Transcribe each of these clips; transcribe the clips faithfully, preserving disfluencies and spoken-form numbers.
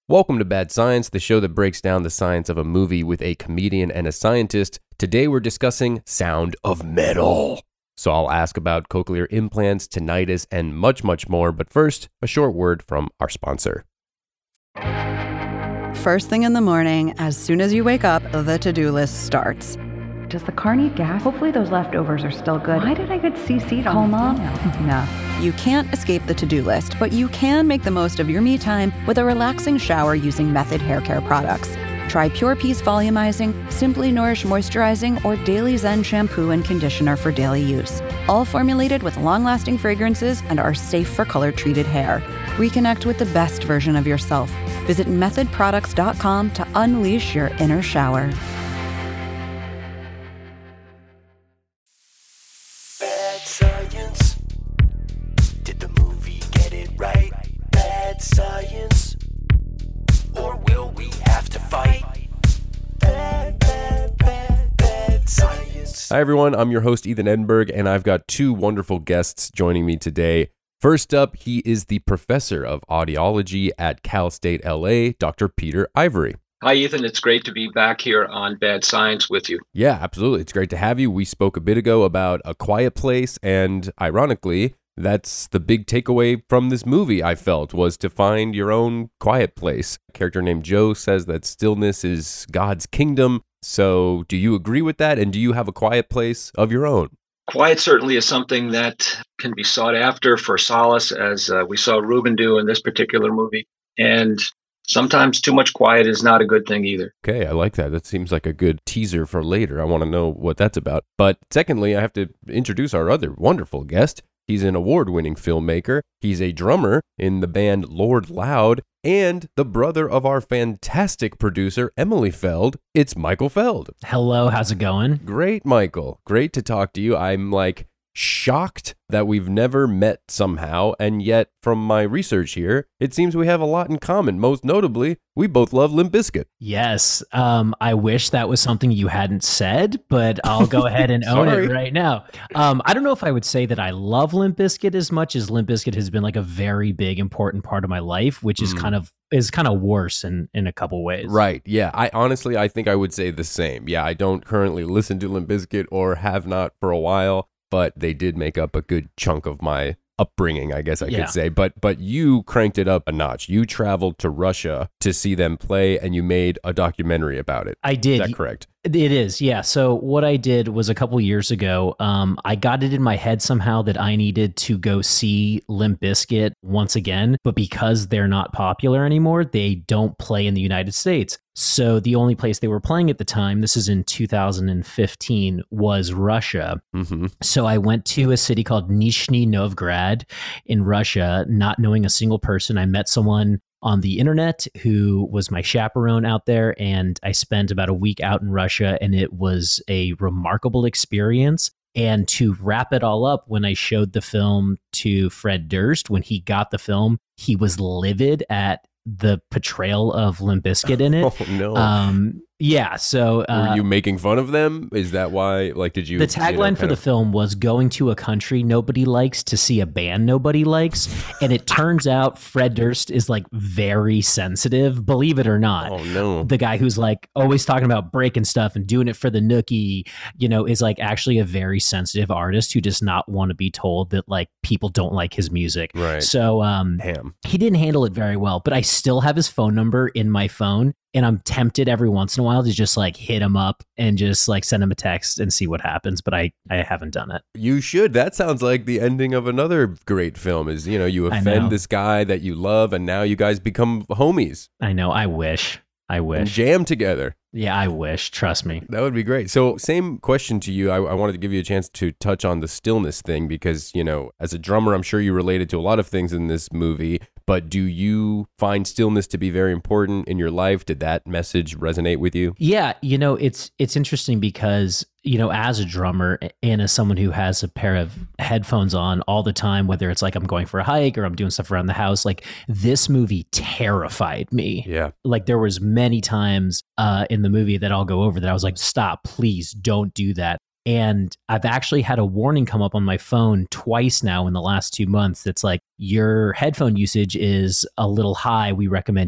Welcome to Bad Science, the show that breaks down the science of a movie with a comedian and a scientist. Today we're discussing Sound of Metal. So I'll ask about cochlear implants, tinnitus, and much, much more. But first, a short word from our sponsor. First thing in the morning, as soon as you wake up, the to-do list starts. Does the car need gas? Hopefully those leftovers are still good. Why did I get C C'd on Mom? No. You can't escape the to-do list, but you can make the most of your me time with a relaxing shower using Method Hair Care products. Try Pure Peace Volumizing, Simply Nourish Moisturizing, or Daily Zen Shampoo and Conditioner for daily use. All formulated with long-lasting fragrances and are safe for color-treated hair. Reconnect with the best version of yourself. Visit method products dot com to unleash your inner shower. Bad science. Did the movie get it right? Bad science. Or will we have to fight? Bad, bad, bad, bad science. Hi everyone, I'm your host Ethan Edinburgh, and I've got two wonderful guests joining me today. First up, he is the professor of audiology at Cal State L A, Doctor Peter Ivory. Hi, Ethan. It's great to be back here on Bad Science with you. Yeah, absolutely. It's great to have you. We spoke a bit ago about A Quiet Place, and ironically, that's the big takeaway from this movie, I felt, was to find your own quiet place. A character named Joe says that stillness is God's kingdom. So do you agree with that? And do you have a quiet place of your own? Quiet certainly is something that can be sought after for solace, as uh, we saw Ruben do in this particular movie. And sometimes too much quiet is not a good thing either. Okay, I like that. That seems like a good teaser for later. I want to know what that's about. But secondly, I have to introduce our other wonderful guest. He's an award-winning filmmaker. He's a drummer in the band Lord Loud and the brother of our fantastic producer, Emily Feld. It's Michael Feld. Hello, how's it going? Great, Michael. Great to talk to you. I'm like shocked that we've never met somehow, and yet from my research here, it seems we have a lot in common. Most notably, we both love Limp Bizkit. Yes, um, I wish that was something you hadn't said, but I'll go ahead and own it right now. Um, I don't know if I would say that I love Limp Bizkit as much as Limp Bizkit has been like a very big, important part of my life, which is mm. kind of is kind of worse in, in a couple ways. Right. Yeah. I honestly, I think I would say the same. Yeah. I don't currently listen to Limp Bizkit or have not for a while, but they did make up a good chunk of my upbringing, I guess I yeah. could say. But but you cranked it up a notch. You traveled to Russia to see them play, and you made a documentary about it. I did. Is that correct? It is, yeah. So what I did was a couple years ago, um, I got it in my head somehow that I needed to go see Limp Bizkit once again, but because they're not popular anymore, they don't play in the United States. So the only place they were playing at the time, this is in two thousand fifteen, was Russia. Mm-hmm. So I went to a city called Nizhny Novgorod in Russia, not knowing a single person. I met someone on the internet who was my chaperone out there, and I spent about a week out in Russia, and it was a remarkable experience. And to wrap it all up, when I showed the film to Fred Durst, when he got the film, he was livid at the portrayal of Limp Bizkit in it. Oh, no. Um, yeah, so... Uh, Were you making fun of them? Is that why, like, did you... The tagline you know, for the of... film was going to a country nobody likes to see a band nobody likes. And it turns out Fred Durst is, like, very sensitive, believe it or not. Oh, no. The guy who's, like, always talking about breaking stuff and doing it for the nookie, you know, is, like, actually a very sensitive artist who does not want to be told that, like, people don't like his music. Right. So um, Damn. He didn't handle it very well, but I still have his phone number in my phone. And I'm tempted every once in a while to just like hit him up and just like send him a text and see what happens. But I, I haven't done it. You should. That sounds like the ending of another great film is, you know, you offend this guy that you love and now you guys become homies. I know. I wish. I wish. And jam together. Yeah, I wish. Trust me. That would be great. So same question to you. I, I wanted to give you a chance to touch on the stillness thing because, you know, as a drummer, I'm sure you related to a lot of things in this movie. But do you find stillness to be very important in your life? Did that message resonate with you? Yeah, you know, it's it's interesting because, you know, as a drummer and as someone who has a pair of headphones on all the time, whether it's like I'm going for a hike or I'm doing stuff around the house, like this movie terrified me. Yeah. Like there was many times uh, in the movie that I'll go over that I was like, stop, please don't do that. And I've actually had a warning come up on my phone twice now in the last two months. That's like, your headphone usage is a little high. We recommend you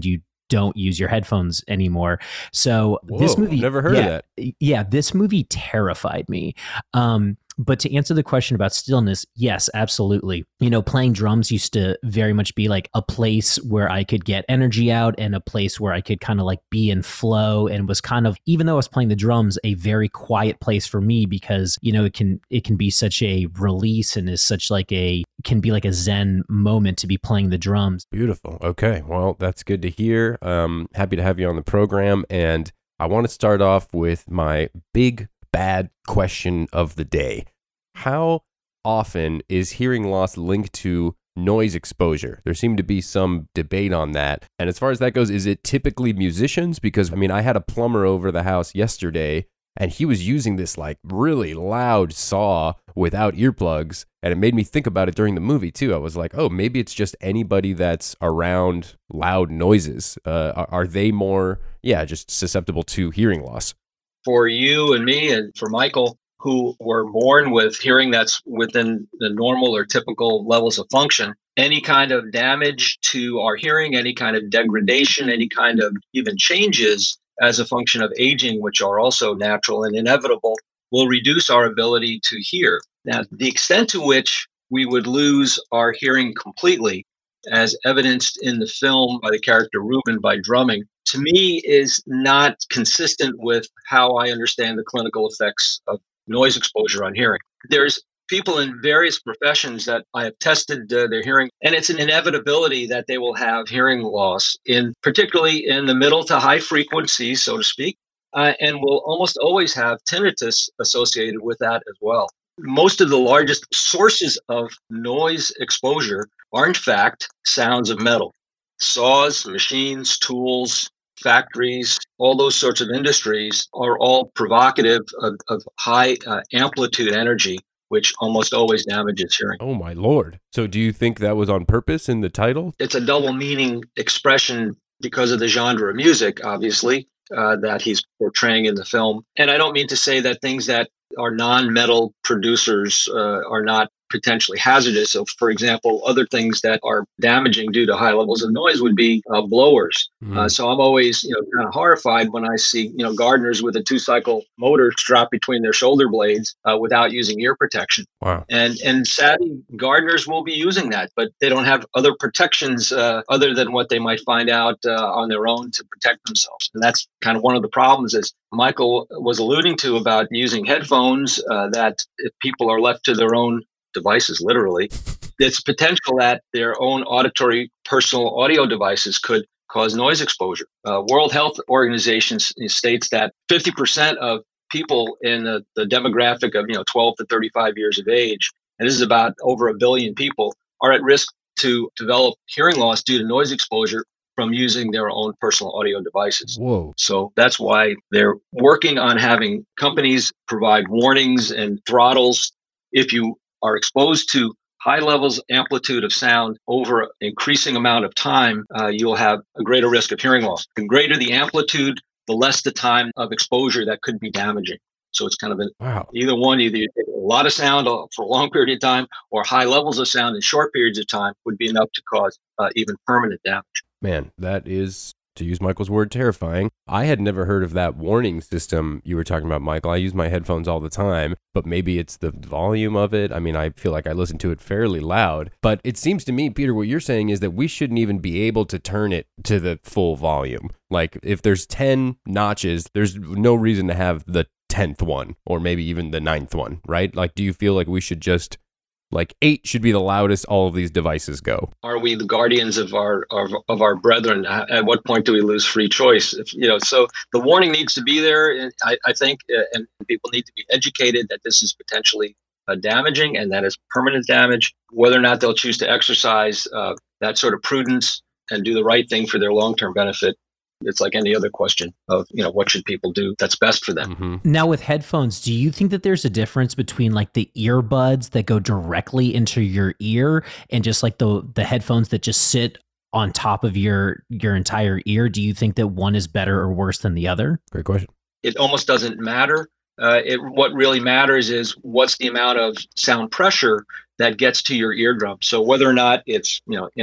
don't use your headphones anymore. So Whoa, this movie, never heard yeah, of that. Yeah, this movie terrified me. Um, but to answer the question about stillness, yes, absolutely. You know, playing drums used to very much be like a place where I could get energy out and a place where I could kind of like be in flow, and was kind of, even though I was playing the drums, a very quiet place for me because, you know, it can it can be such a release and is such like a can be like a Zen moment to be playing the drums. Beautiful. Okay. Well, that's good to hear. Um, happy to have you on the program. And I want to start off with my big bad question of the day. How often is hearing loss linked to noise exposure? There seemed to be some debate on that. And as far as that goes, is it typically musicians? Because, I mean, I had a plumber over the house yesterday, and he was using this like really loud saw without earplugs. And it made me think about it during the movie too. I was like, oh, maybe it's just anybody that's around loud noises. Uh, are, are they more, yeah, just susceptible to hearing loss? For you and me and for Michael, who were born with hearing that's within the normal or typical levels of function, any kind of damage to our hearing, any kind of degradation, any kind of even changes as a function of aging, which are also natural and inevitable, will reduce our ability to hear. Now, the extent to which we would lose our hearing completely, as evidenced in the film by the character Ruben by drumming, to me is not consistent with how I understand the clinical effects of noise exposure on hearing. There's people in various professions that I have tested uh, their hearing, and it's an inevitability that they will have hearing loss, in particularly in the middle to high frequencies, so to speak, uh, and will almost always have tinnitus associated with that as well. Most of the largest sources of noise exposure are, in fact, sounds of metal. Saws, machines, tools, factories, all those sorts of industries are all provocative of, of high uh, amplitude energy, which almost always damages hearing. Oh, my Lord. So do you think that was on purpose in the title? It's a double meaning expression because of the genre of music, obviously, uh, that he's portraying in the film. And I don't mean to say that things that are non-metal producers uh, are not potentially hazardous. So, for example, other things that are damaging due to high levels of noise would be uh, blowers. Mm. Uh, so I'm always, you know, kind of horrified when I see, you know, gardeners with a two-cycle motor strapped between their shoulder blades uh, without using ear protection. Wow. And and sadly, gardeners will be using that, but they don't have other protections uh, other than what they might find out uh, on their own to protect themselves. And that's kind of one of the problems, as Michael was alluding to, about using headphones, uh, that if people are left to their own devices, literally, it's potential that their own auditory personal audio devices could cause noise exposure. Uh, World Health Organization states that fifty percent of people in the, the demographic of, you know, twelve to thirty-five years of age, and this is about over a billion people, are at risk to develop hearing loss due to noise exposure from using their own personal audio devices. Whoa. So that's why they're working on having companies provide warnings and throttles. If you are exposed to high levels amplitude of sound over an increasing amount of time, uh, you'll have a greater risk of hearing loss. The greater the amplitude, the less the time of exposure that could be damaging. So it's kind of a, wow. either one, either you take a lot of sound for a long period of time, or high levels of sound in short periods of time would be enough to cause uh, even permanent damage. Man, that is, to use Michael's word, terrifying. I had never heard of that warning system you were talking about, Michael. I use my headphones all the time, but maybe it's the volume of it. I mean, I feel like I listen to it fairly loud, but it seems to me, Peter, what you're saying is that we shouldn't even be able to turn it to the full volume. Like if there's ten notches, there's no reason to have the tenth one or maybe even the ninth one, right? Like, do you feel like we should just like eight should be the loudest all of these devices go? Are we the guardians of our of, of our brethren? At what point do we lose free choice? If, you know, so the warning needs to be there. I, I think, uh, and people need to be educated that this is potentially uh, damaging and that is permanent damage. Whether or not they'll choose to exercise uh, that sort of prudence and do the right thing for their long-term benefit, it's like any other question of, you know, what should people do that's best for them. Mm-hmm. Now with headphones, do you think that there's a difference between like the earbuds that go directly into your ear and just like the the headphones that just sit on top of your your entire ear? Do you think that one is better or worse than the other? Great question. It almost doesn't matter. Uh, it what really matters is what's the amount of sound pressure that gets to your eardrum. So whether or not it's, you know, in a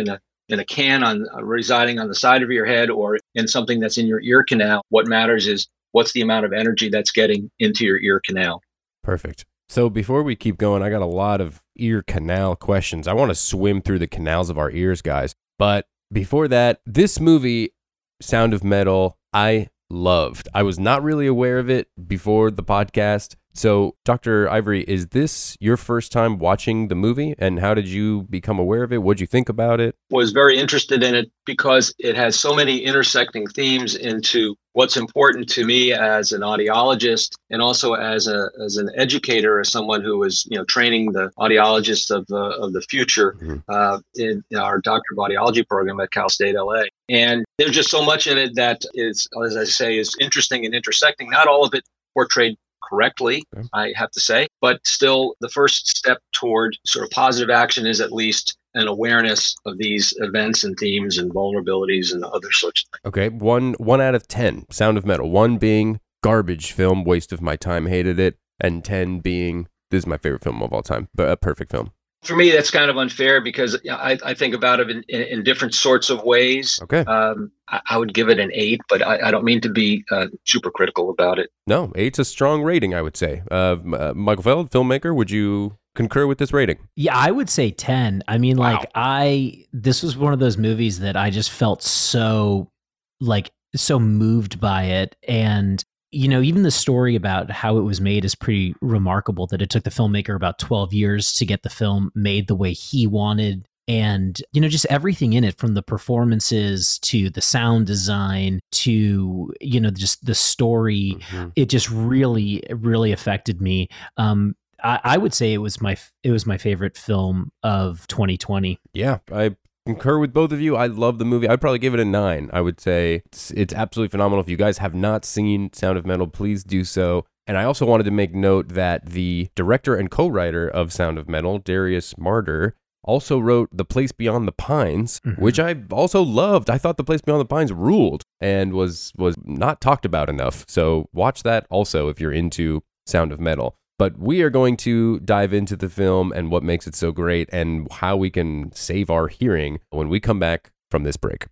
in a can on uh, residing on the side of your head or in something that's in your ear canal. What matters is what's the amount of energy that's getting into your ear canal. Perfect. So before we keep going, I got a lot of ear canal questions. I want to swim through the canals of our ears, guys. But before that, this movie, Sound of Metal, I loved. I was not really aware of it before the podcast. So, Doctor Ivory, is this your first time watching the movie? And how did you become aware of it? What did you think about it? Was very interested in it because it has so many intersecting themes into what's important to me as an audiologist and also as a as an educator, as someone who is you know training the audiologists of the of the future mm-hmm. uh, in, in our Doctor of Audiology program at Cal State L A. And there's just so much in it that is, as I say, is interesting and intersecting. Not all of it portrayed correctly, okay. I have to say, but still the first step toward sort of positive action is at least an awareness of these events and themes and vulnerabilities and other sorts of things. Okay, one one out of ten, Sound of Metal. One being garbage film, waste of my time, hated it, and ten being this is my favorite film of all time, but a perfect film. For me, that's kind of unfair because I, I think about it in, in, in different sorts of ways. Okay. Um, I, I would give it an eight, but I, I don't mean to be uh, super critical about it. No, eight's a strong rating, I would say. Uh, uh, Michael Feld, filmmaker, would you concur with this rating? Yeah, I would say ten. I mean, Wow. like I, this was one of those movies that I just felt so, like, so moved by it. And you know, even the story about how it was made is pretty remarkable, that it took the filmmaker about twelve years to get the film made the way he wanted. And, you know, just everything in it, from the performances to the sound design to, you know, just the story, mm-hmm. it just really, really affected me. Um, I, I would say it was my, it was my favorite film of twenty twenty. Yeah, I concur with both of you. I love the movie. I'd probably give it a nine. I would say it's, it's absolutely phenomenal. If you guys have not seen Sound of Metal, please do so. And I also wanted to make note that the director and co-writer of Sound of Metal, Darius Marder, also wrote The Place Beyond the Pines, mm-hmm. which I also loved. I thought The Place Beyond the Pines ruled and was was not talked about enough. So watch that also if you're into Sound of Metal. But we are going to dive into the film and what makes it so great and how we can save our hearing when we come back from this break.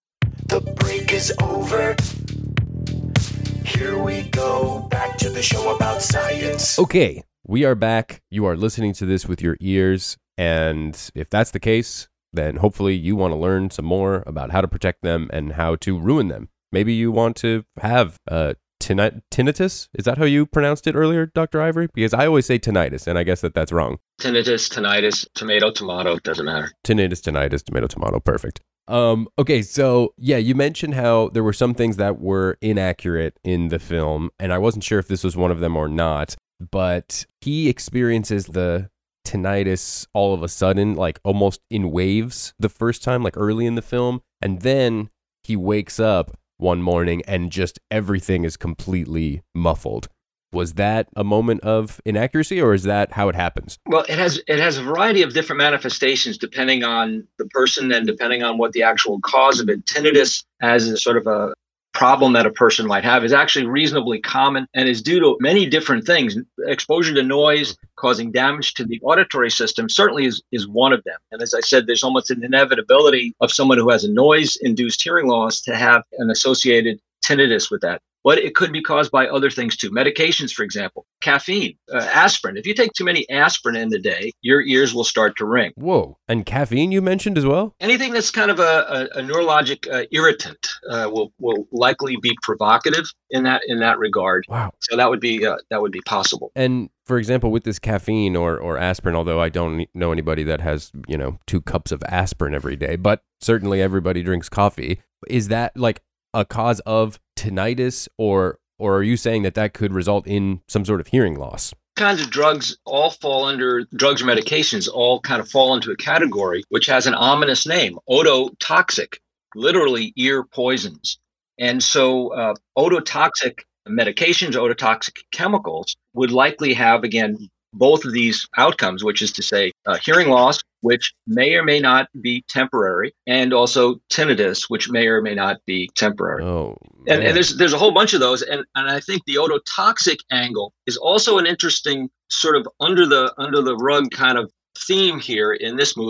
The break is over. Here we go, back to the show about science. Okay, we are back. You are listening to this with your ears. And if that's the case, then hopefully you want to learn some more about how to protect them and how to ruin them. Maybe you want to have uh, tinni- tinnitus? Is that how you pronounced it earlier, Doctor Ivory? Because I always say tinnitus, and I guess that that's wrong. Tinnitus, tinnitus, tomato, tomato, doesn't matter. Tinnitus, tinnitus, tomato, tomato, perfect. Um, okay, so yeah, you mentioned how there were some things that were inaccurate in the film, and I wasn't sure if this was one of them or not, but he experiences the tinnitus all of a sudden, like almost in waves the first time, like early in the film, and then he wakes up one morning and just everything is completely muffled. Was that a moment of inaccuracy, or is that how it happens? Well, it has it has a variety of different manifestations depending on the person and depending on what the actual cause of it. Tinnitus as a sort of a problem that a person might have is actually reasonably common and is due to many different things. Exposure to noise causing damage to the auditory system certainly is, is one of them. And as I said, there's almost an inevitability of someone who has a noise-induced hearing loss to have an associated tinnitus with that. But it could be caused by other things too. Medications, for example, caffeine, uh, aspirin. If you take too many aspirin in the day, your ears will start to ring. Whoa. And caffeine you mentioned as well? Anything that's kind of a, a, a neurologic uh, irritant uh, will will likely be provocative in that in that regard. Wow. So that would be uh, that would be possible. And for example, with this caffeine or or aspirin, although I don't know anybody that has, you know, two cups of aspirin every day, but certainly everybody drinks coffee. Is that like a cause of tinnitus, or or are you saying that that could result in some sort of hearing loss? Kinds of drugs all fall under drugs or medications all kind of fall into a category which has an ominous name, ototoxic, literally ear poisons. And so uh, ototoxic medications, ototoxic chemicals would likely have, again, both of these outcomes, which is to say uh, hearing loss, which may or may not be temporary, and also tinnitus, which may or may not be temporary. Oh, and, and there's there's a whole bunch of those. And, and I think the ototoxic angle is also an interesting sort of under the under the rug kind of theme here in this movie,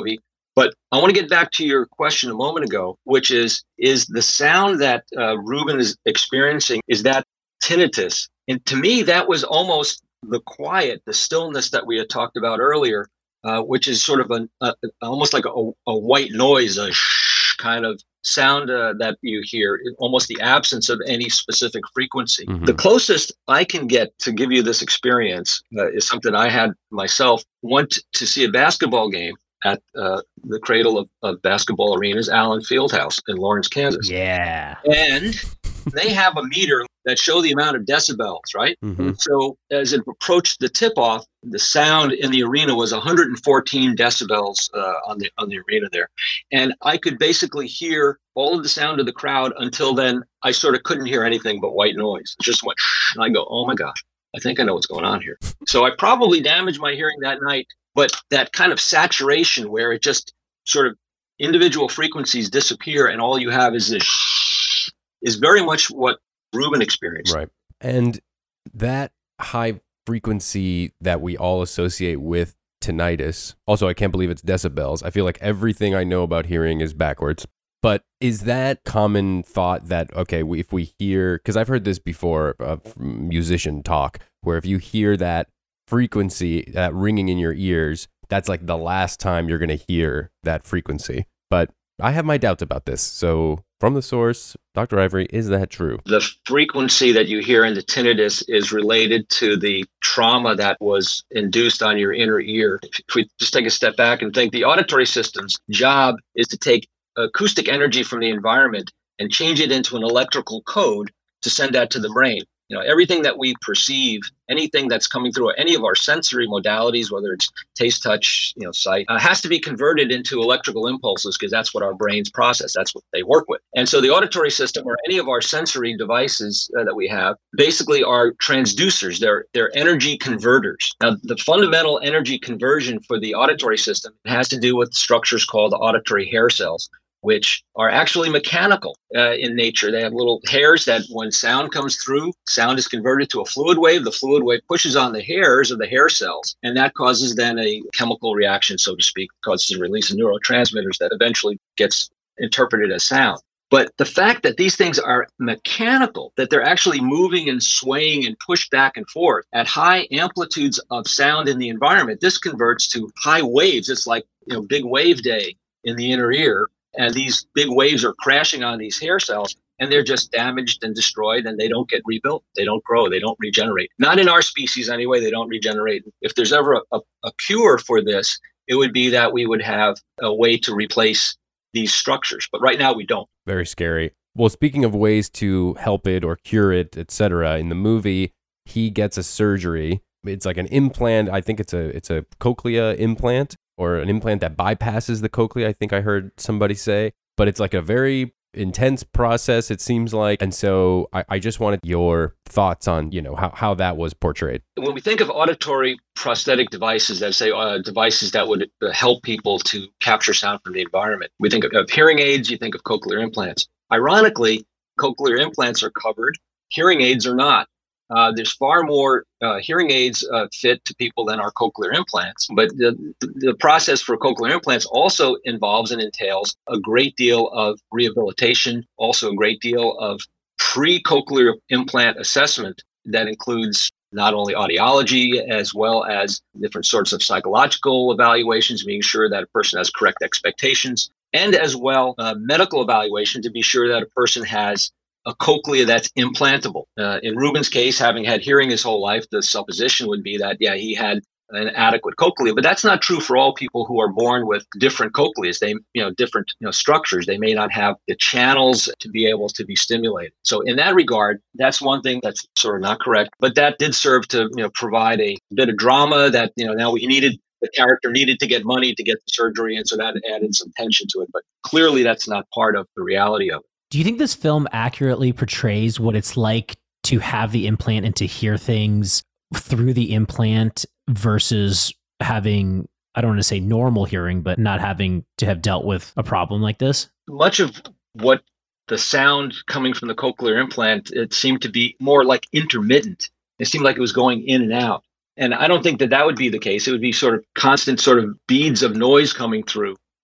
But I want to get back to your question a moment ago, which is, is the sound that uh, Ruben is experiencing, is that tinnitus? And to me, that was almost the quiet, the stillness that we had talked about earlier, uh, which is sort of an, a, almost like a, a white noise, a shh kind of sound uh, that you hear, almost the absence of any specific frequency. Mm-hmm. The closest I can get to give you this experience uh, is something I had myself. Went to see a basketball game at uh, the cradle of, of basketball arenas, Allen Fieldhouse in Lawrence, Kansas. Yeah. And they have a meter that show the amount of decibels, right? Mm-hmm. So as it approached the tip-off, the sound in the arena was one hundred fourteen decibels uh, on the on the arena there. And I could basically hear all of the sound of the crowd. Until then, I sort of couldn't hear anything but white noise. It just went, shh, and I go, oh my gosh, I think I know what's going on here. So I probably damaged my hearing that night. But that kind of saturation where it just sort of individual frequencies disappear and all you have is this shh, is very much what Ruben experienced. Right. And that high frequency that we all associate with tinnitus, also, I can't believe it's decibels. I feel like everything I know about hearing is backwards. But is that common thought that, okay, we, if we hear, because I've heard this before, uh, from musician talk, where if you hear that frequency, that ringing in your ears, that's like the last time you're going to hear that frequency. But I have my doubts about this. So from the source, Doctor Ivory, is that true? The frequency that you hear in the tinnitus is related to the trauma that was induced on your inner ear. If we just take a step back and think, the auditory system's job is to take acoustic energy from the environment and change it into an electrical code to send that to the brain. You know, everything that we perceive, anything that's coming through any of our sensory modalities, whether it's taste, touch, you know, sight, uh, has to be converted into electrical impulses because that's what our brains process. That's what they work with. And so the auditory system or any of our sensory devices uh, that we have basically are transducers. They're, they're energy converters. Now, the fundamental energy conversion for the auditory system has to do with structures called auditory hair cells, which are actually mechanical uh, in nature. They have little hairs that when sound comes through, sound is converted to a fluid wave. The fluid wave pushes on the hairs of the hair cells, and that causes then a chemical reaction, so to speak, causes a release of neurotransmitters that eventually gets interpreted as sound. But the fact that these things are mechanical, that they're actually moving and swaying and pushed back and forth at high amplitudes of sound in the environment, this converts to high waves. It's like, you know, big wave day in the inner ear. And these big waves are crashing on these hair cells, and they're just damaged and destroyed, and they don't get rebuilt. They don't grow. They don't regenerate. Not in our species anyway. They don't regenerate. If there's ever a, a, a cure for this, it would be that we would have a way to replace these structures. But right now we don't. Very scary. Well, speaking of ways to help it or cure it, et cetera, in the movie, he gets a surgery. It's like an implant. I think it's a it's a cochlea implant, or an implant that bypasses the cochlea, I think I heard somebody say. But it's like a very intense process, it seems like. And so I, I just wanted your thoughts on, you know, how, how that was portrayed. When we think of auditory prosthetic devices, that say uh, devices that would help people to capture sound from the environment, we think of, of hearing aids, you think of cochlear implants. Ironically, cochlear implants are covered, hearing aids are not. Uh, there's far more uh, hearing aids uh, fit to people than are cochlear implants. But the, the process for cochlear implants also involves and entails a great deal of rehabilitation, also a great deal of pre-cochlear implant assessment that includes not only audiology as well as different sorts of psychological evaluations, being sure that a person has correct expectations, and as well uh, medical evaluation to be sure that a person has a cochlea that's implantable. Uh, in Ruben's case, having had hearing his whole life, the supposition would be that, yeah, he had an adequate cochlea, but that's not true for all people who are born with different cochleas. They, you know, different you know, structures. They may not have the channels to be able to be stimulated. So in that regard, that's one thing that's sort of not correct, but that did serve to, you know, provide a bit of drama that, you know, now we needed, the character needed to get money to get the surgery, and so that added some tension to it. But clearly that's not part of the reality of it. Do you think this film accurately portrays what it's like to have the implant and to hear things through the implant versus having, I don't want to say normal hearing, but not having to have dealt with a problem like this? Much of what the sound coming from the cochlear implant, it seemed to be more like intermittent. It seemed like it was going in and out. And I don't think that that would be the case. It would be sort of constant sort of beads of noise coming through.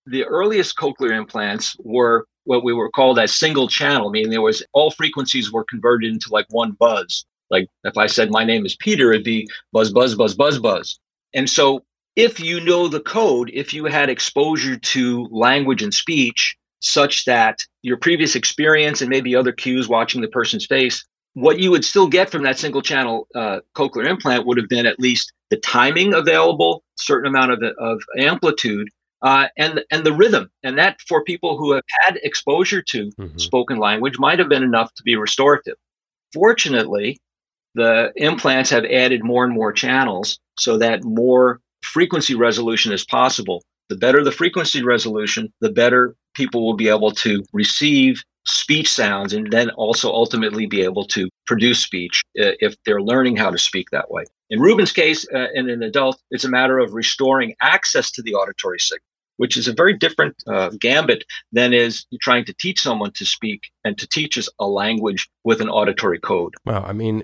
the earliest cochlear implants were what we were called as single channel, meaning there was all frequencies were converted into like one buzz. Like if I said my name is Peter, it'd be buzz, buzz, buzz, buzz, buzz. And so if you know the code, if you had exposure to language and speech such that your previous experience and maybe other cues watching the person's face, what you would still get from that single channel uh, cochlear implant would have been at least the timing available, certain amount of, of amplitude, uh, and, and the rhythm. And that for people who have had exposure to mm-hmm. spoken language might have been enough to be restorative. Fortunately, the implants have added more and more channels so that more frequency resolution is possible. The better the frequency resolution, the better people will be able to receive speech sounds and then also ultimately be able to produce speech uh, if they're learning how to speak that way. In Ruben's case, uh, in an adult, it's a matter of restoring access to the auditory signal, which is a very different uh, gambit than is trying to teach someone to speak and to teach us a language with an auditory code. Wow. I mean,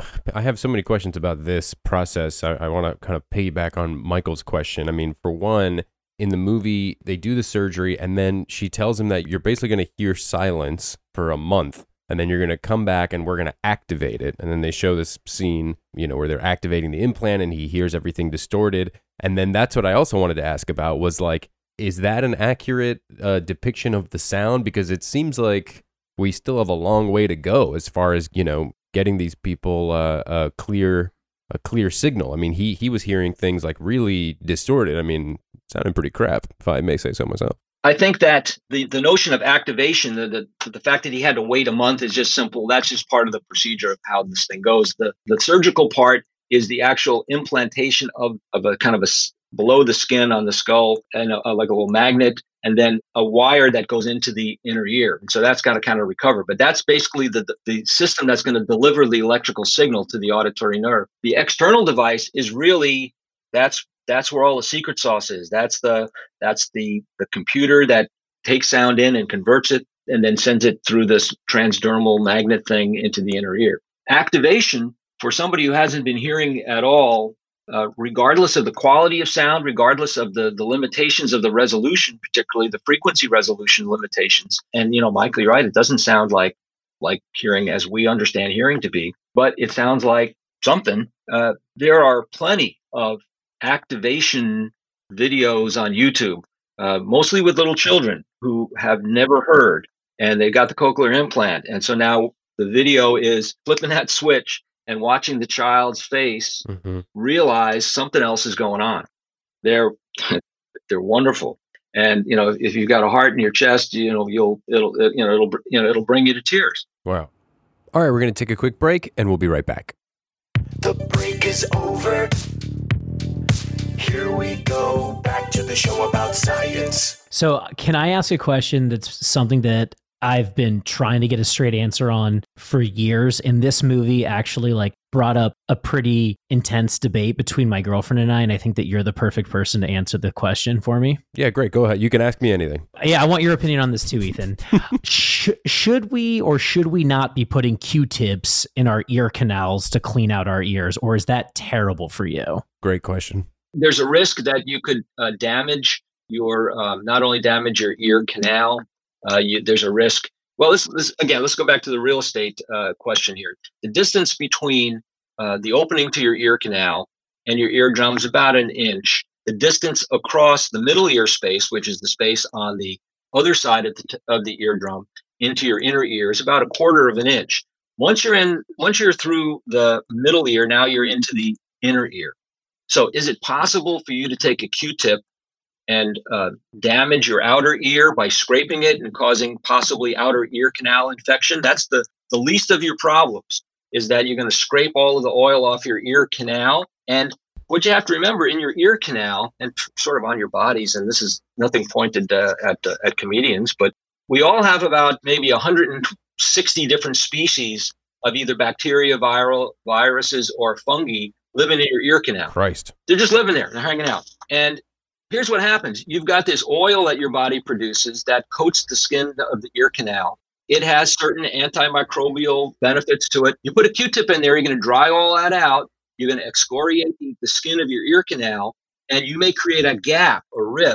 I have so many questions about this process. I, I want to kind of piggyback on Michael's question. I mean, for one, in the movie, they do the surgery and then she tells him that you're basically going to hear silence for a month and then you're going to come back and we're going to activate it. And then they show this scene, you know, where they're activating the implant and he hears everything distorted. And then that's what I also wanted to ask about was like, is that an accurate uh, depiction of the sound? Because it seems like we still have a long way to go as far as, you know, getting these people uh, a clear a clear signal. I mean, he he was hearing things like really distorted. I mean, sounding pretty crap, if I may say so myself. I think that the, the notion of activation, the, the the fact that he had to wait a month is just simple. That's just part of the procedure of how this thing goes. The the surgical part is the actual implantation of, of a kind of a below the skin on the skull and a, a, like a little magnet, and then a wire that goes into the inner ear. And so that's got to kind of recover. But that's basically the, the, the system that's going to deliver the electrical signal to the auditory nerve. The external device is really, that's that's where all the secret sauce is. That's the that's the the computer that takes sound in and converts it and then sends it through this transdermal magnet thing into the inner ear. Activation, for somebody who hasn't been hearing at all, Uh, regardless of the quality of sound, regardless of the, the limitations of the resolution, particularly the frequency resolution limitations. And, you know, Michael, you're right. It doesn't sound like like hearing as we understand hearing to be, but it sounds like something. Uh, there are plenty of activation videos on YouTube, uh, mostly with little children who have never heard, and they got the cochlear implant. And so now the video is flipping that switch and watching the child's face mm-hmm. realize something else is going on. They're they're wonderful, and you know if you've got a heart in your chest, you know you'll it'll you know it'll you know it'll bring you to tears. Wow! All right, we're going to take a quick break, and we'll be right back. The break is over. Here we go back to the show about science. So, can I ask a question that's something that I've been trying to get a straight answer on for years, and this movie actually like brought up a pretty intense debate between my girlfriend and I, and I think that you're the perfect person to answer the question for me. Yeah, great. Go ahead. You can ask me anything. Yeah, I want your opinion on this too, Ethan. Sh- should we or should we not be putting Q-tips in our ear canals to clean out our ears, or is that terrible for you? Great question. There's a risk that you could uh, damage your, um, not only damage your ear canal, Uh, you, there's a risk. Well, let's, let's again, let's go back to the real estate uh, question here. The distance between uh, the opening to your ear canal and your eardrum is about an inch. The distance across the middle ear space, which is the space on the other side of the, t- of the eardrum, into your inner ear is about a quarter of an inch. Once you're in, once you're through the middle ear, now you're into the inner ear. So, is it possible for you to take a Q-tip and uh, damage your outer ear by scraping it and causing possibly outer ear canal infection? That's the, the least of your problems, is that you're going to scrape all of the oil off your ear canal. And what you have to remember in your ear canal and sort of on your bodies, and this is nothing pointed uh, at, uh, at comedians, but we all have about maybe one hundred sixty different species of either bacteria, viral viruses, or fungi living in your ear canal. Christ. They're just living there. They're hanging out. And here's what happens. You've got this oil that your body produces that coats the skin of the ear canal. It has certain antimicrobial benefits to it. You put a Q-tip in there, you're going to dry all that out. You're going to excoriate the skin of your ear canal, and you may create a gap or rip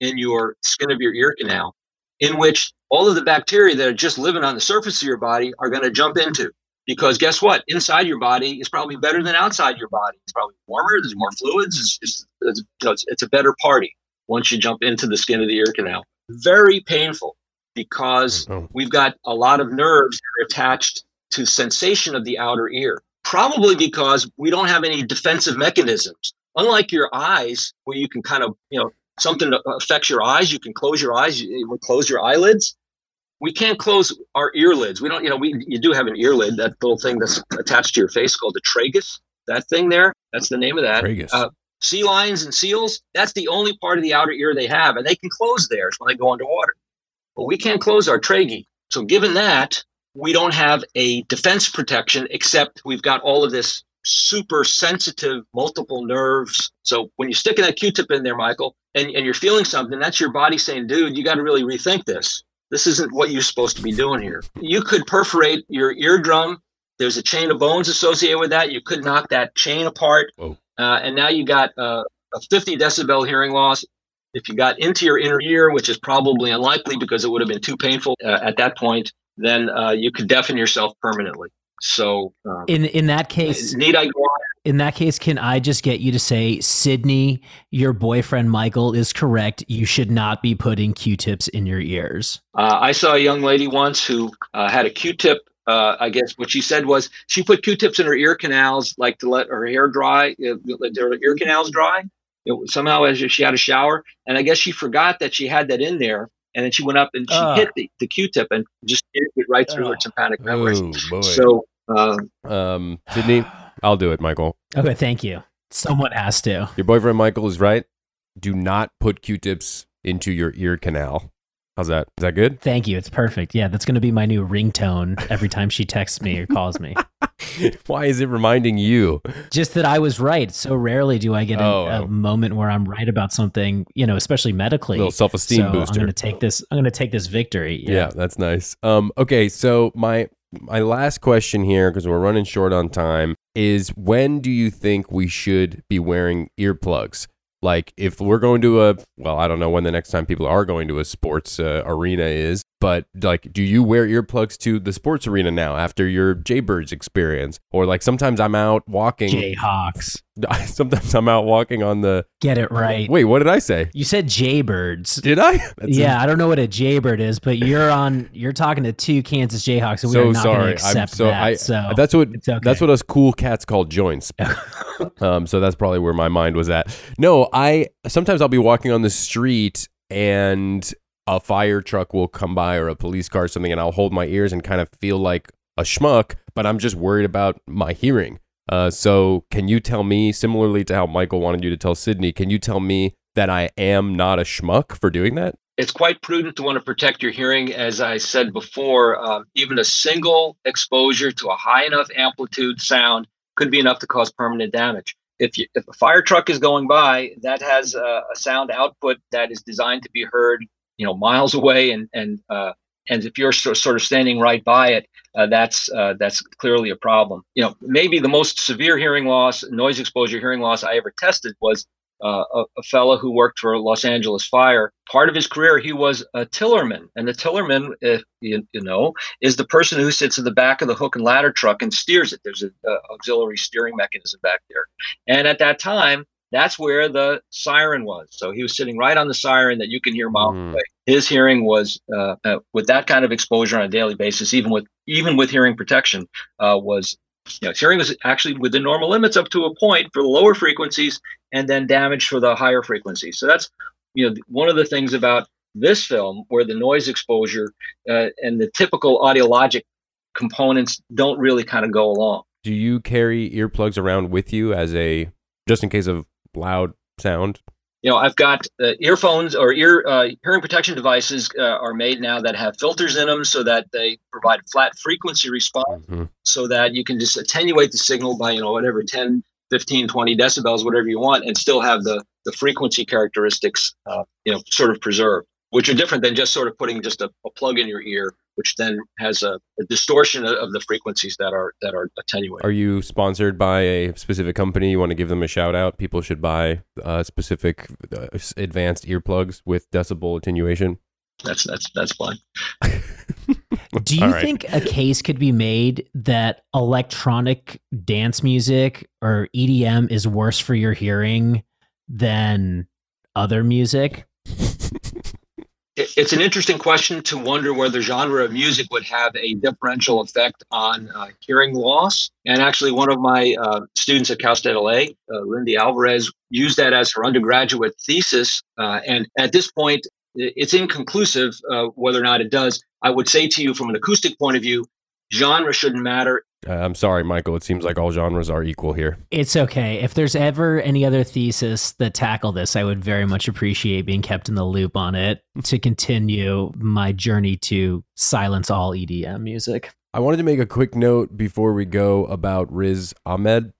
in your skin of your ear canal, in which all of the bacteria that are just living on the surface of your body are going to jump into. Because guess what? Inside your body is probably better than outside your body. It's probably warmer. There's more fluids. It's, it's, it's, you know, it's, it's a better party once you jump into the skin of the ear canal. Very painful because Oh. we've got a lot of nerves that are attached to sensation of the outer ear. Probably because we don't have any defensive mechanisms. Unlike your eyes, where you can kind of, you know, something affects your eyes, you can close your eyes, you can close your eyelids. We can't close our earlids. We don't, you know, we you do have an earlid, that little thing that's attached to your face called the tragus. That thing there, that's the name of that. Tragus. Uh, sea lions and seals, that's the only part of the outer ear they have, and they can close theirs when they go underwater. But we can't close our trachea. So given that, we don't have a defense protection, except we've got all of this super sensitive multiple nerves. So when you're sticking that Q-tip in there, Michael, and, and you're feeling something, that's your body saying, dude, you got to really rethink this. This isn't what you're supposed to be doing here. You could perforate your eardrum. There's a chain of bones associated with that. You could knock that chain apart. Whoa. Uh, and now you got uh, a fifty decibel hearing loss. If you got into your inner ear, which is probably unlikely because it would have been too painful uh, at that point, then uh, you could deafen yourself permanently. So um, In in that case, need I go on? in that case, can I just get you to say, Sydney, your boyfriend Michael is correct. You should not be putting Q-tips in your ears. Uh, I saw a young lady once who uh, had a Q-tip. Uh, I guess what she said was she put Q-tips in her ear canals, like to let her hair dry, uh, let her ear canals dry. It was somehow as if she had a shower, and I guess she forgot that she had that in there, and then she went up and she Uh. hit the, the Q-tip and just hit it right through her Oh. tympanic membrane. Oh, boy. So uh, Um, Sydney, I'll do it, Michael. Okay, thank you. Someone has to. Your boyfriend Michael is right. Do not put Q-tips into your ear canal. How's that? Is that good? Thank you. It's perfect. Yeah, that's going to be my new ringtone every time she texts me or calls me. Why is it reminding you? Just that I was right. So rarely do I get a, Oh, a oh. moment where I'm right about something, you know, especially medically. Little self-esteem so booster. I'm going to take this. I'm going to take this victory. Yeah, that's nice. Um, okay, so my my last question here, because we're running short on time, is when do you think we should be wearing earplugs? Like if we're going to a, well, I don't know when the next time people are going to a sports uh, arena is, but like, do you wear earplugs to the sports arena now after your Jaybirds experience? Or like sometimes I'm out walking. Jayhawks. Sometimes I'm out walking on the. Get it right. Wait, what did I say? You said Jaybirds. Did I? That's Yeah, I don't know what a Jaybird is, but you're on. You're talking to two Kansas Jayhawks, and we so are not going to sorry. I'm accept so that. I. so that's what. it's okay. That's what us cool cats call joints. um. So that's probably where my mind was at. No, I sometimes I'll be walking on the street and a fire truck will come by or a police car or something, and I'll hold my ears and kind of feel like a schmuck, but I'm just worried about my hearing. Uh, so can you tell me, similarly to how Michael wanted you to tell Sydney, can you tell me that I am not a schmuck for doing that? it's quite prudent to want to protect your hearing. As I said before, um, even a single exposure to a high enough amplitude sound could be enough to cause permanent damage. If you, if a fire truck is going by, that has a, a sound output that is designed to be heard, you know, miles away, and and uh, and if you're so, sort of standing right by it, uh, that's uh, that's clearly a problem. You know, maybe the most severe hearing loss, noise exposure hearing loss I ever tested was uh, a, a fellow who worked for Los Angeles Fire. Part of his career, he was a tillerman, and the tillerman, if you, you know, is the person who sits in the back of the hook and ladder truck and steers it. There's an auxiliary steering mechanism back there, and at that time, that's where the siren was. So he was sitting right on the siren that you can hear miles Mm. away. His hearing was, uh, uh, with that kind of exposure on a daily basis, even with even with hearing protection, uh, was, you know, his hearing was actually within normal limits up to a point for the lower frequencies, and then damage for the higher frequencies. So that's, you know, one of the things about this film, where the noise exposure uh, and the typical audiologic components don't really kind of go along. Do you carry earplugs around with you as a, just in case of loud sound? You know, I've got uh, earphones or ear uh, hearing protection devices uh, are made now that have filters in them so that they provide flat frequency response, Mhm. so that you can just attenuate the signal by, you know, whatever, ten, fifteen, twenty decibels, whatever you want, and still have the, the frequency characteristics, uh, you know, sort of preserved. which are different than just sort of putting just a, a plug in your ear, which then has a, a distortion of the frequencies that are that are attenuated. Are you sponsored by a specific company? You want to give them a shout out? People should buy uh, specific uh, advanced earplugs with decibel attenuation. That's that's that's fine. Do you right. think a case could be made that electronic dance music or E D M is worse for your hearing than other music? It's an interesting question to wonder whether genre of music would have a differential effect on uh, hearing loss. And actually, one of my uh, students at Cal State L A, uh, Lindy Alvarez, used that as her undergraduate thesis. Uh, and at this point, it's inconclusive uh, whether or not it does. I would say to you, from an acoustic point of view, genre shouldn't matter. Uh, I'm sorry, Michael. It seems like all genres are equal here. It's okay. If there's ever any other thesis that tackle this, I would very much appreciate being kept in the loop on it to continue my journey to silence all E D M music. I wanted to make a quick note before we go about Riz Ahmed.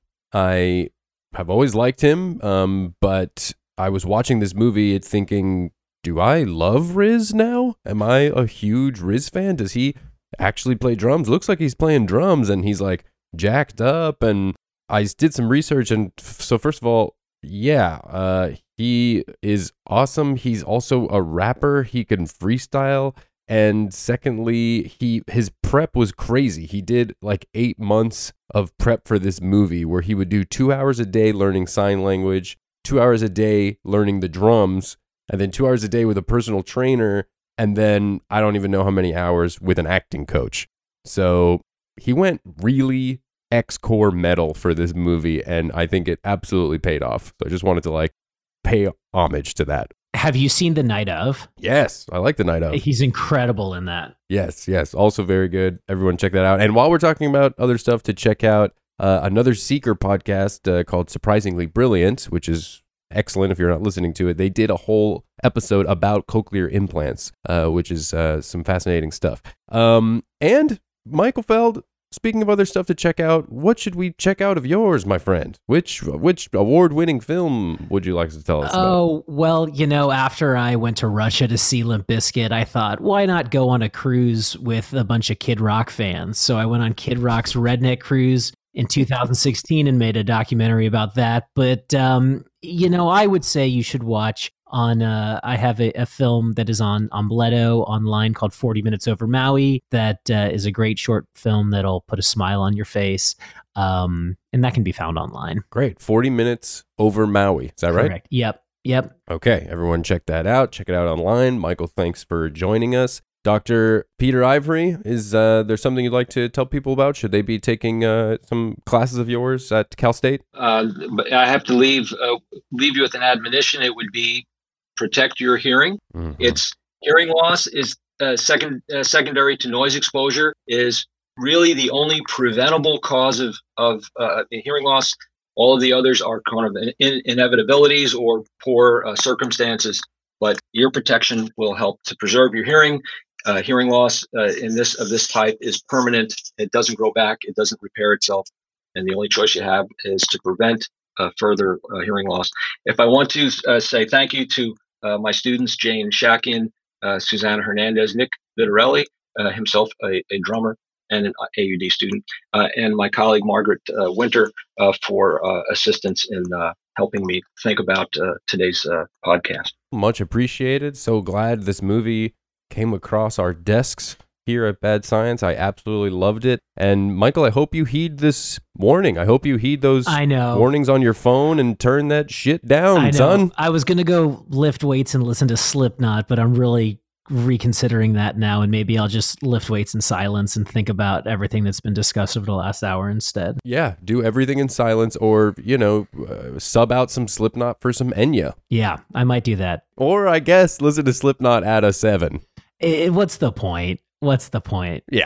I have always liked him, um, but I was watching this movie thinking, do I love Riz now? Am I a huge Riz fan? Does he actually play drums? Looks like he's playing drums and he's like jacked up. And I did some research, and f- so first of all, yeah, uh, he is awesome. He's also a rapper. He can freestyle. And secondly, he his prep was crazy. He did like eight months of prep for this movie where he would do two hours a day learning sign language, two hours a day learning the drums, and then two hours a day with a personal trainer. And then I don't even know how many hours with an acting coach. So he went really X-core metal for this movie, and I think it absolutely paid off. So I just wanted to like pay homage to that. Have you seen The Night Of? Yes, I like The Night Of. He's incredible in that. Yes, yes. Also very good. Everyone check that out. And while we're talking about other stuff to check out, uh, another Seeker podcast uh, called Surprisingly Brilliant, which is excellent if you're not listening to it. They did a whole episode about cochlear implants, uh, which is uh, some fascinating stuff. Um, and Michael Feld, speaking of other stuff to check out, what should we check out of yours, my friend? Which which award-winning film would you like to tell us about? Oh, well, you know, after I went to Russia to see Limp Bizkit, I thought, why not go on a cruise with a bunch of Kid Rock fans? So I went on Kid Rock's Redneck Cruise in two thousand sixteen and made a documentary about that. But, um, you know, I would say you should watch on, uh, I have a, a film that is on Ombletto online called forty minutes Over Maui. That uh, is a great short film that'll put a smile on your face. Um, and that can be found online. Great. forty minutes Over Maui. Is that Correct. right? Yep. Yep. Okay. Everyone check that out. Check it out online. Michael, thanks for joining us. Doctor Peter Ivory, is uh, there something you'd like to tell people about? Should they be taking uh, some classes of yours at Cal State? Uh, but I have to leave uh, leave you with an admonition. It would be protect your hearing. Mm-hmm. It's hearing loss is uh, second uh, secondary to noise exposure is really the only preventable cause of of uh, hearing loss. All of the others are kind of in- inevitabilities or poor uh, circumstances. But ear protection will help to preserve your hearing. Uh, hearing loss uh, in this of this type is permanent. It doesn't grow back. It doesn't repair itself. And the only choice you have is to prevent uh, further uh, hearing loss. If I want to uh, say thank you to uh, my students, Jane Shakin, uh, Susanna Hernandez, Nick Vitarelli, uh, himself a, a drummer and an A U D student, uh, and my colleague Margaret uh, Winter uh, for uh, assistance in uh, helping me think about uh, today's uh, podcast. Much appreciated. So glad this movie came across our desks here at Bad Science. I absolutely loved it. And Michael, I hope you heed this warning. I hope you heed those I know. warnings on your phone and turn that shit down, I know. son. I was going to go lift weights and listen to Slipknot, but I'm really reconsidering that now, and maybe I'll just lift weights in silence and think about everything that's been discussed over the last hour instead. Yeah, do everything in silence, or, you know, uh, sub out some Slipknot for some Enya. Yeah, I might do that. Or, I guess, listen to Slipknot at a seven. It, what's the point? What's the point? Yeah.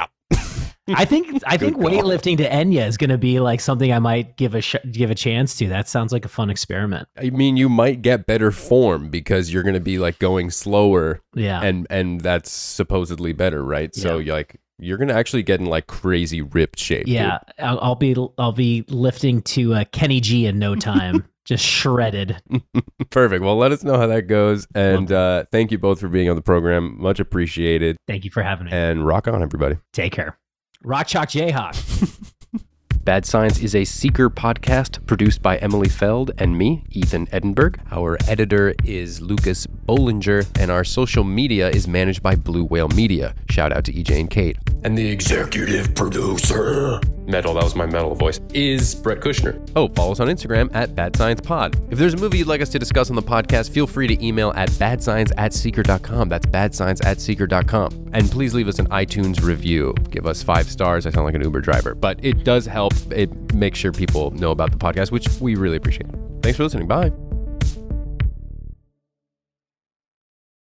I think I think call. weightlifting to Enya is going to be like something I might give a sh- give a chance to. That sounds like a fun experiment. I mean, you might get better form because you're going to be like going slower. Yeah. And and that's supposedly better, right? Yeah. So you're like you're going to actually get in like crazy ripped shape. Yeah. Dude. I'll, I'll be I'll be lifting to uh, Kenny G in no time. just shredded. Perfect. Well, let us know how that goes. And uh, thank you both for being on the program. Much appreciated. Thank you for having me. And rock on, everybody. Take care. Rock Chalk Jayhawk. Bad Science is a Seeker podcast produced by Emily Feld and me, Ethan Edinburgh. Our editor is Lucas Bollinger, and our social media is managed by Blue Whale Media. Shout out to E J and Kate. And the executive producer, metal, that was my metal voice, is Brett Kushner. Oh, follow us on Instagram at Bad Science Pod. If there's a movie you'd like us to discuss on the podcast, feel free to email at badscience at seeker dot com. That's badscience at seeker dot com. And please leave us an iTunes review. Give us five stars. I sound like an Uber driver, but it does help. It makes sure people know about the podcast, which we really appreciate. Thanks for listening. Bye.